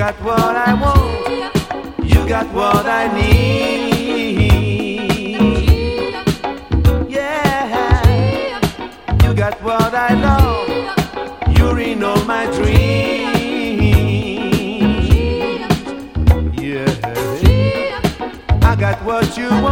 got what I want, you got what I need. Yeah, you got what I love, you're in all my dreams. Yeah, I got what you